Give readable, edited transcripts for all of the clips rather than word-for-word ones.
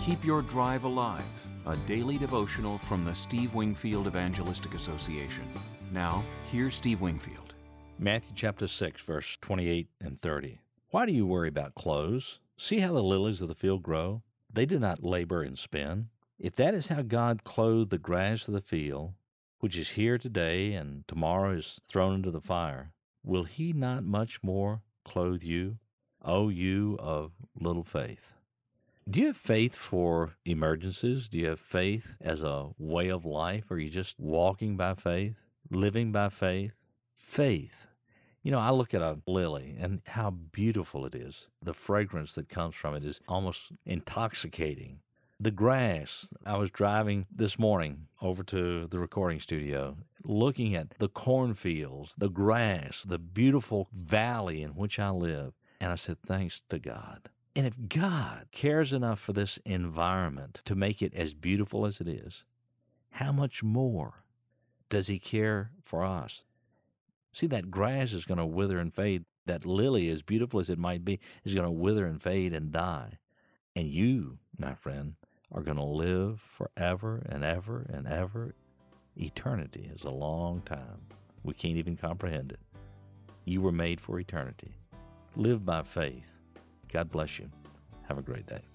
Keep Your Drive Alive, a daily devotional from the Steve Wingfield Evangelistic Association. Now, here's Steve Wingfield. Matthew chapter 6, verse 28 and 30. Why do you worry about clothes? See how the lilies of the field grow? They do not labor and spin. If that is how God clothed the grass of the field, which is here today and tomorrow is thrown into the fire, will He not much more clothe you, O you of little faith? Do you have faith for emergencies? Do you have faith as a way of life? Or are you just walking by faith, living by faith? Faith. You know, I look at a lily and how beautiful it is. The fragrance that comes from it is almost intoxicating. The grass, I was driving this morning over to the recording studio, looking at the cornfields, the grass, the beautiful valley in which I live. And I said, thanks to God. And if God cares enough for this environment to make it as beautiful as it is, how much more does He care for us? See, that grass is going to wither and fade. That lily, as beautiful as it might be, is going to wither and fade and die. And you, my friend, are going to live forever and ever and ever. Eternity is a long time. We can't even comprehend it. You were made for eternity. Live by faith. God bless you. Have a great day.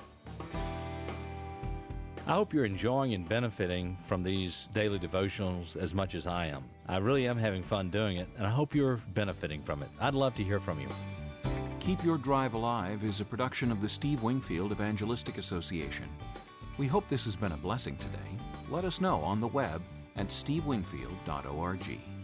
I hope you're enjoying and benefiting from these daily devotionals as much as I am. I really am having fun doing it, and I hope you're benefiting from it. I'd love to hear from you. Keep Your Drive Alive is a production of the Steve Wingfield Evangelistic Association. We hope this has been a blessing today. Let us know on the web at stevewingfield.org.